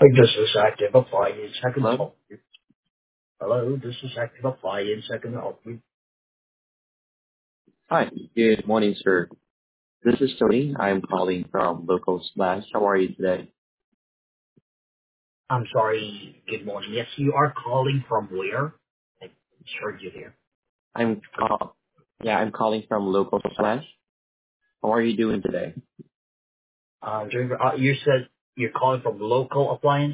This is Active Appliance. I can Hello. help you. Hello, this is Active Appliance. I can help you. Hi. Good morning, sir. This is Tony. I'm calling from Local Splash. How are you today? I'm sorry. Good morning. Yes, you are calling from where? I heard you there. I'm call. Yeah, I'm calling from Local Splash. How are you doing today? You said you're calling from local appliance?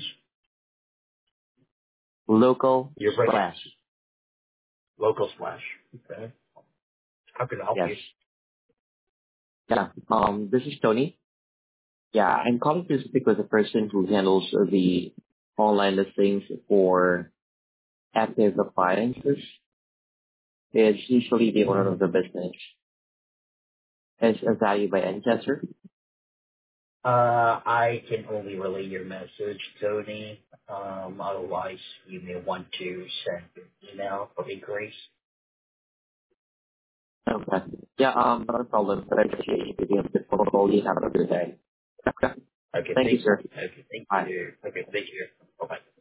Local You're breaking Splash. local splash. Okay. How can I help Yes. you? Yeah. This is Tony. Yeah, I'm calling to speak with the person who handles the online listings for active appliances. Is usually the owner of Mm. the business. Is a value by any chance, sir? I can only relay your message, Tony. Otherwise, you may want to send an email for inquiries. Okay. Yeah, not a problem, but I appreciate you giving us the phone call. You have a good day. Okay. Okay, Thank you, thank. sir. Okay, thank Bye. you. Okay, thank you. Bye bye.